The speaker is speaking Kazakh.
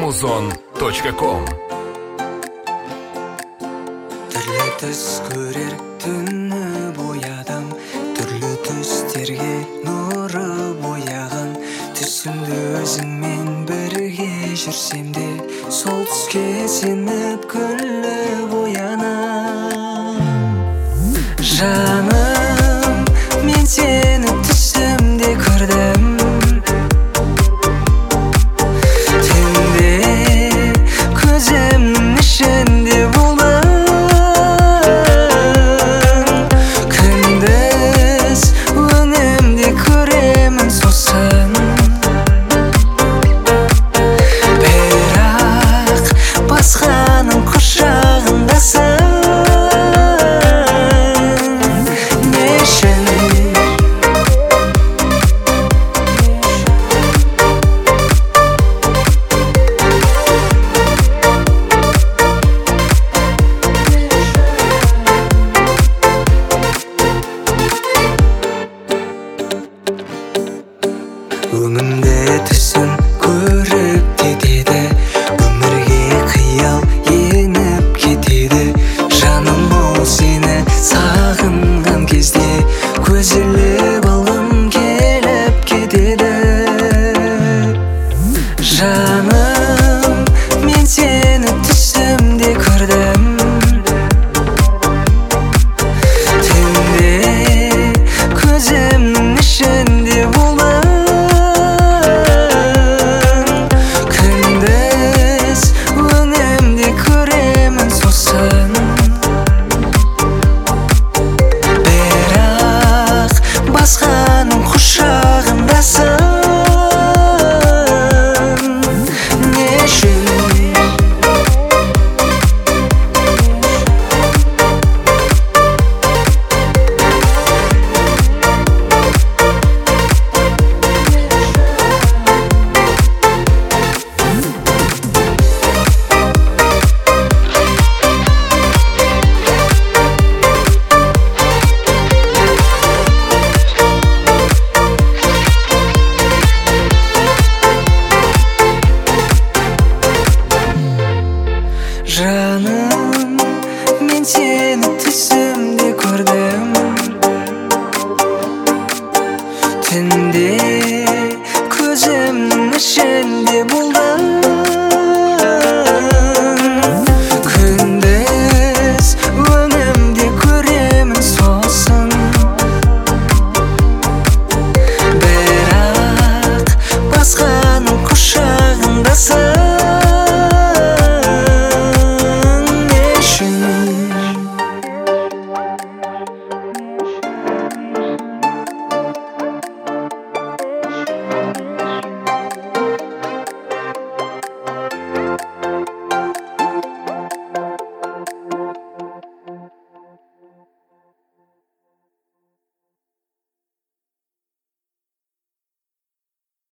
amazon.com. Түрлі түс көрер түні боядым, түрлі түстерге нұры бояған. Түсімді өзіңмен бірге жүрсем де, сол түске сеніп күлі боянам. Жаным, мен сені түсімде көрдім. Өңімде түсін көріп кетеді, өмірге қиял еніп кетеді. Жаным ол сені сағынған кезде, көз іліп алғым келіп кетеді. Жаным, мен сені түсімде көрдім. Түнде көзімнің ішінде болдым. Басқаның құшағындасың. Не үшін? Жаным, мен сені түсімде көрдім.